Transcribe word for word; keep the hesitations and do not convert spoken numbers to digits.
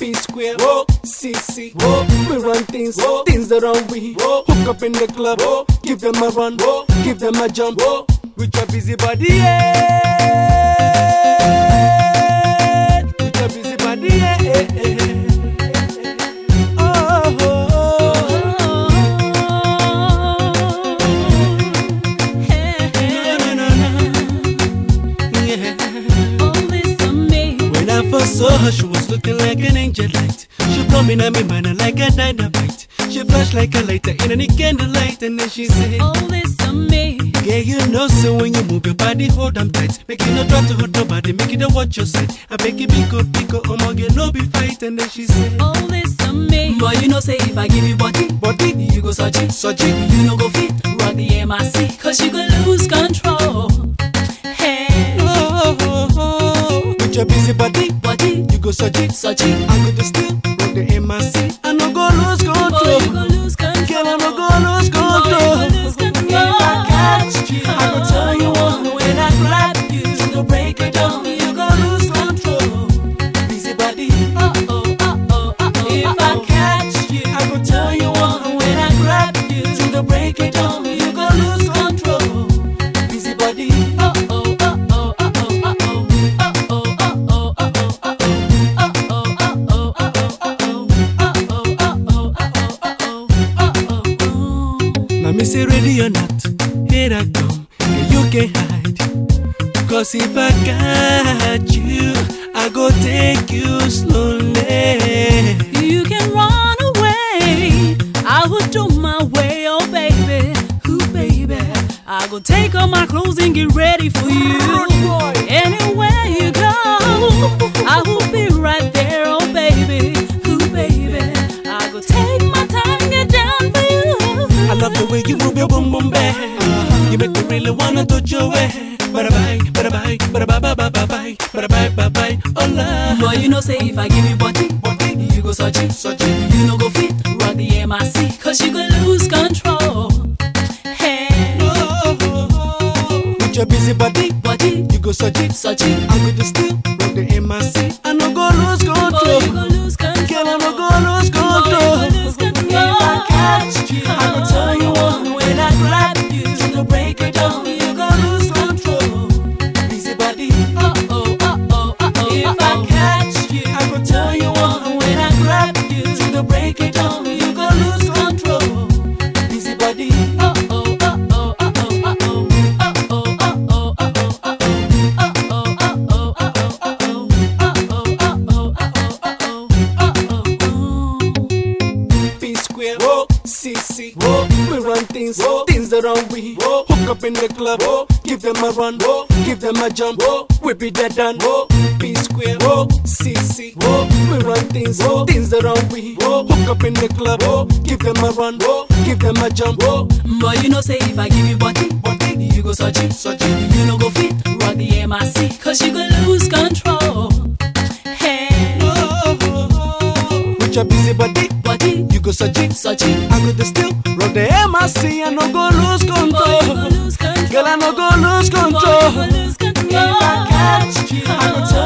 P square, whoa, C C, whoa. We run things, whoa, things that around we, whoa. Hook up in the club, whoa. Give them a run, whoa. Give them a jump, whoa. With your busy body, yeah. With your busy body, yeah. Oh, oh, oh. Hey, hey. No, no, no, no. Yeah. All this on me. When I first saw her, she was looking like an angel light. She blow me in my mind like a dynamite. She flashed like a lighter in any candlelight, and then she said, All this on me. yeah, you know, so when you move your body, hold them tight. Make it not try to hurt nobody, make it a watch your side. I beg you, be good, be good, oh my girl, no be fight. And then she said, All this on me. Boy, you know, say if I give you body, body, you go search it, search it. you know, go fit, rock the M I C, cause you go lose control. Hey, Oh, oh, oh. With your busy body, body, you go search it, search it, I go to steal, rock the M I C. I no go lose boy, you control. go lose control. Girl, I no go lose Boy, you control. go lose control. If I catch you, I go tell you one when I grab you, to break it down, you go lose control. busy body, Uh oh, uh oh, uh oh. If I catch you, I go tell you one. when I grab you, to break it down, you go lose control. Busy body, Uh oh, uh oh, uh oh, uh oh, uh oh, uh oh, uh oh, uh oh, uh oh, uh oh, uh oh, uh oh, uh oh, uh oh, uh oh, uh oh, uh oh, uh oh. now me say ready or not, here I come, and you can't hide. Cause if I catch you, I go take you slowly. You can run away, I will do my way, oh baby, ooh baby. I go take off my clothes and get ready for you. Anywhere you go, I will be right there, oh baby, ooh baby. I go take my time, get down for you. I love the way you move your boom boom back. You make me really wanna touch your way. Bye bye, bye bye, bye bye, bye bye, bye bye, bye bye, bye bye, oh love. Boy, you know say if I give you body, Body, you go search it, search it. you know go fit, rock the M I C, cause you go lose control. Hey, Oh, oh, oh. With your busy body, body, you go search it. search it, I go to steal, rock the M I C. I no go lose boy, you go control. lose control. Girl, I no go lose Boy, you control. go lose control. If I catch you, I go tell you one. when I grab you, to break it down, you go lose control. Busy body, Uh oh, uh oh, uh oh. If I catch you, I go tell you one. when I grab you, to break it down, you go lose control. Busy body, Uh oh, uh oh, uh oh, uh oh, uh oh, uh oh, uh oh, uh oh, uh oh, uh oh, uh oh, uh oh, uh oh, uh oh, uh oh, uh oh, uh oh. P square, whoa, C C, whoa. We run things, whoa, things around we, whoa. Hook up in the club, whoa. Give them a run, whoa. Give them a jump, whoa. We be dead done, whoa. P square, whoa, C C, whoa. We run things, whoa, things around we, whoa. Hook up in the club, whoa. Give them a run, whoa. Give them a jump, whoa. Boy, you know say if I give you body, Body, you go search it, search it. you know go fit, rock the M I C, cause you go lose control. Hey, Oh, oh, oh. With your busy body, body, you go search it. search it, I go to steal, rock the M I C. I no go lose boy, you go control. lose control. Girl, I no go lose Boy, you control. go lose control. If I catch you, I go tell